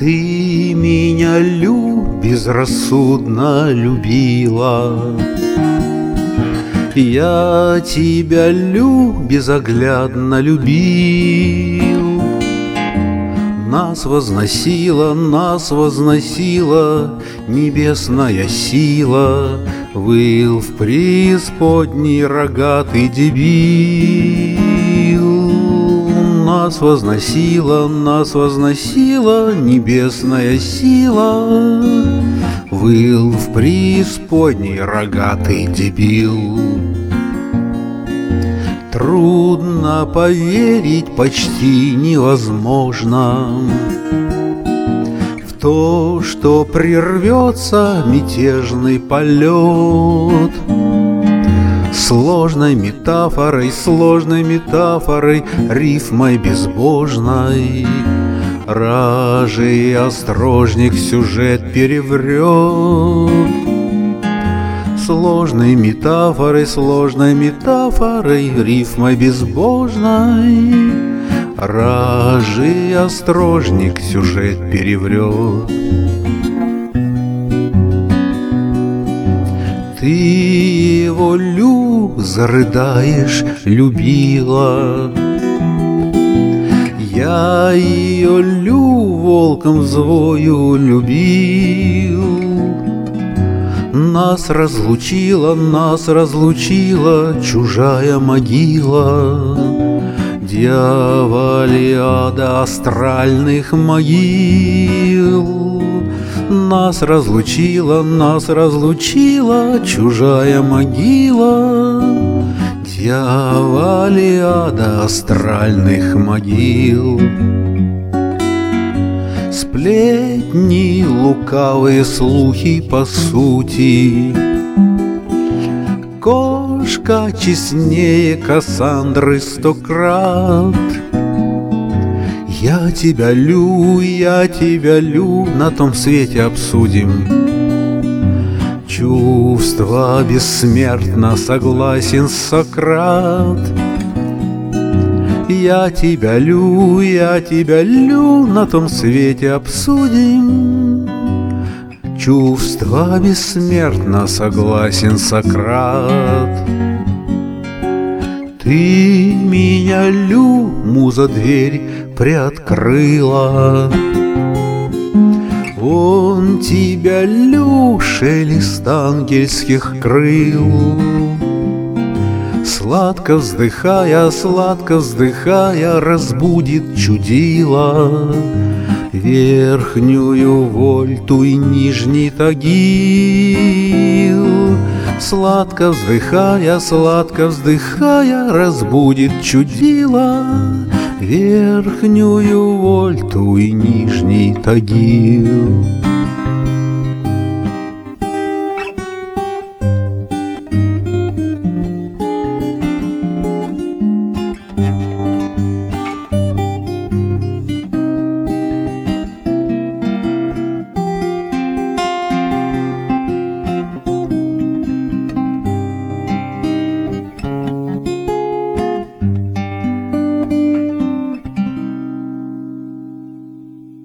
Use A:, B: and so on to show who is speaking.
A: Ты меня безрассудно любила, я тебя безоглядно любил. Нас возносила небесная сила, выл в преисподней рогатый дебил. Нас возносила небесная сила, выл в преисподней рогатый дебил. Трудно поверить, почти невозможно в то, что прервется мятежный полет. Сложной метафорой, рифмой безбожной ражий острожник сюжет переврет. Сложной метафорой, рифмой безбожной ражий острожник сюжет переврет. Ты его зарыдаешь, любила, я ее волком взвою любил. Нас разлучила чужая могила, дьяволиада астральных могил. Нас разлучила чужая могила, дьяволиада астральных могил. Сплетни, лукавые слухи по сути, кошка честнее Кассандры 100 крат. Я тебя лю, на том свете обсудим. Чувство бессмертно, согласен Сократ. Я тебя лю, на том свете обсудим. Чувство бессмертно, согласен Сократ. Ты меня муза, дверь приоткрыла. Он тебя шелест ангельских крыл. Сладко вздыхая, разбудит чудило верхнюю вольту и нижний тагил. Сладко вздыхая, разбудит чудило верхнюю вольту и нижний тагил.